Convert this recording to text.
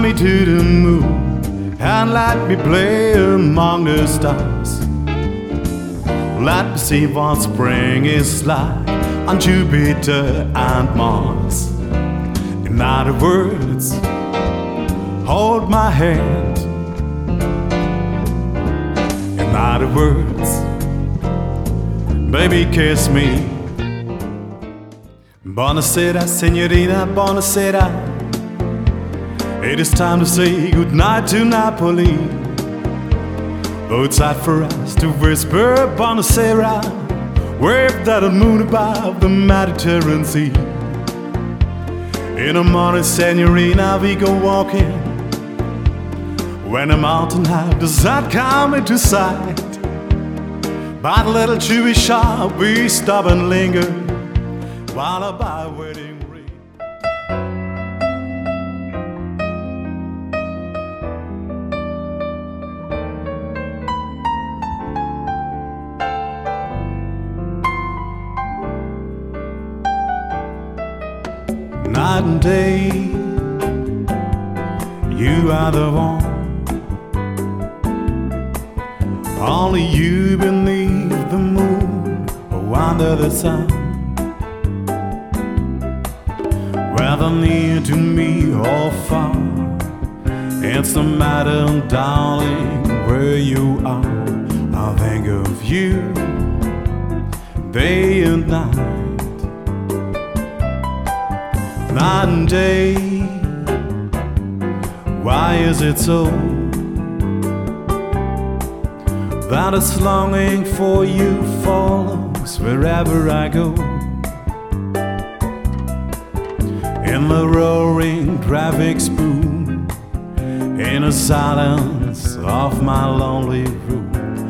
me to the moon and let me play among the stars. Let me see what spring is like on Jupiter and Mars. In other words, hold my hand. In other words, baby, kiss me. Buonasera, signorina, buonasera. It is time to say goodnight to Napoli. Oh, it's time for us to whisper buonasera. Wave that moon above the Mediterranean Sea. In the morning, signorina, we go walking. When the mountain high does not come into sight, by the little Jewish shop we stop and linger while I buy a wedding ring. Night and day, you are the one. Only you beneath the moon or under the sun. Whether near to me or far, it's no matter, darling, where you are. I'll think of you day and night, night and day. Why is it so that this longing for you follows wherever I go? In the roaring traffic spoon, in the silence of my lonely room,